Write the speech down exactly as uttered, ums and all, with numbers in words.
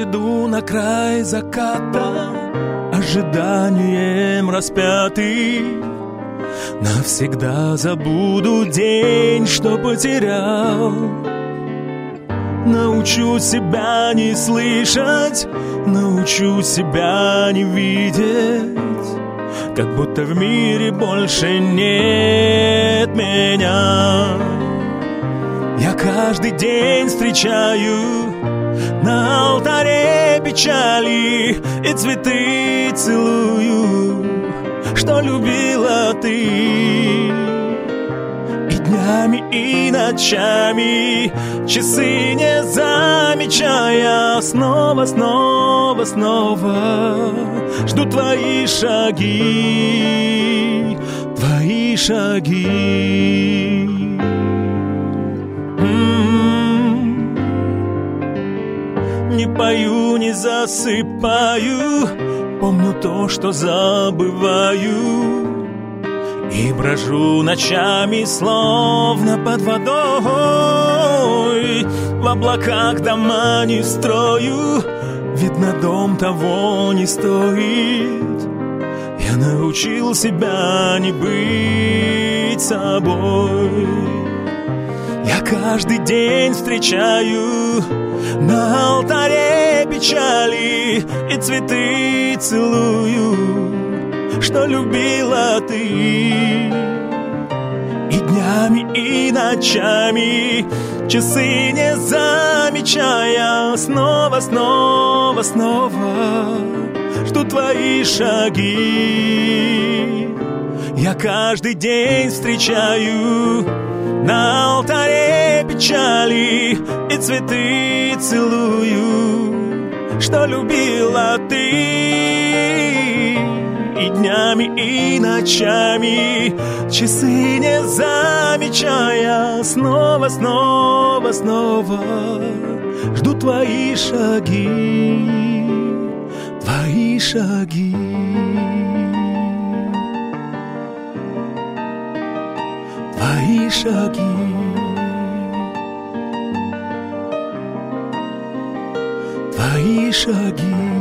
иду на край заката, ожиданием распятый. Навсегда забуду день, что потерял. Научу себя не слышать, научу себя не видеть, как будто в мире больше нет меня. Я каждый день встречаю на алтаре печали и цветы целую, что любила ты. И днями, и ночами, часы не замечая, снова, снова, снова жду твои шаги, твои шаги. М-м-м. Не пою, не засыпаю, помню то, что забываю, и брожу ночами, словно под водой. В облаках дома не строю, видно, дом того не стоит. Я научил себя не быть собой. Я каждый день встречаю на алтаре печали и цветы целую, что любила ты. И днями, и ночами, часы не замечая, снова, снова, снова жду твои шаги. Я каждый день встречаю на алтаре печали и цветы целую, что любила ты. И днями, и ночами, часы не замечая, снова, снова, снова жду твои шаги, твои шаги. Твои шаги, твои шаги.